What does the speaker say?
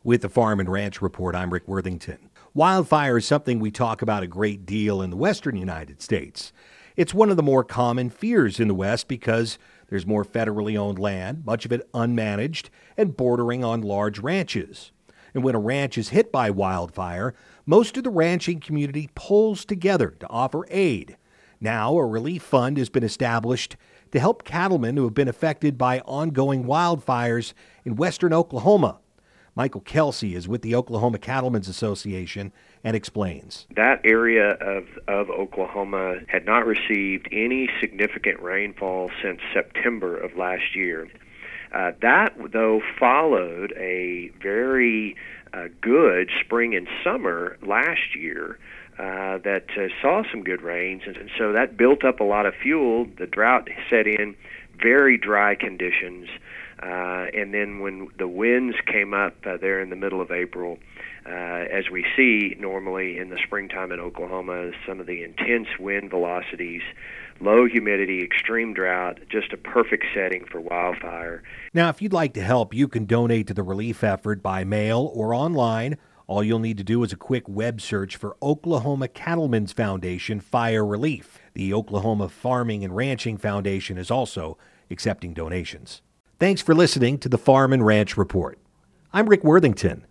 With the Farm and Ranch Report, I'm Rick Worthington. Wildfire is something we talk about a great deal in the western United States. It's one of the more common fears in the West because there's more federally owned land, much of it unmanaged, and bordering on large ranches. And when a ranch is hit by wildfire, most of the ranching community pulls together to offer aid. Now, a relief fund has been established to help cattlemen who have been affected by ongoing wildfires in western Oklahoma. Michael Kelsey is with the Oklahoma Cattlemen's Association and explains. That area of Oklahoma had not received any significant rainfall since September of last year. That, though, followed a very good spring and summer last year that saw some good rains, and so that built up a lot of fuel. The drought set in, very dry conditions. And then when the winds came up there in the middle of April, as we see normally in the springtime in Oklahoma, some of the intense wind velocities, low humidity, extreme drought, just a perfect setting for wildfire. Now, if you'd like to help, you can donate to the relief effort by mail or online. All you'll need to do is a quick web search for Oklahoma Cattlemen's Foundation Fire Relief. The Oklahoma Farming and Ranching Foundation is also accepting donations. Thanks for listening to the Farm and Ranch Report. I'm Rick Worthington.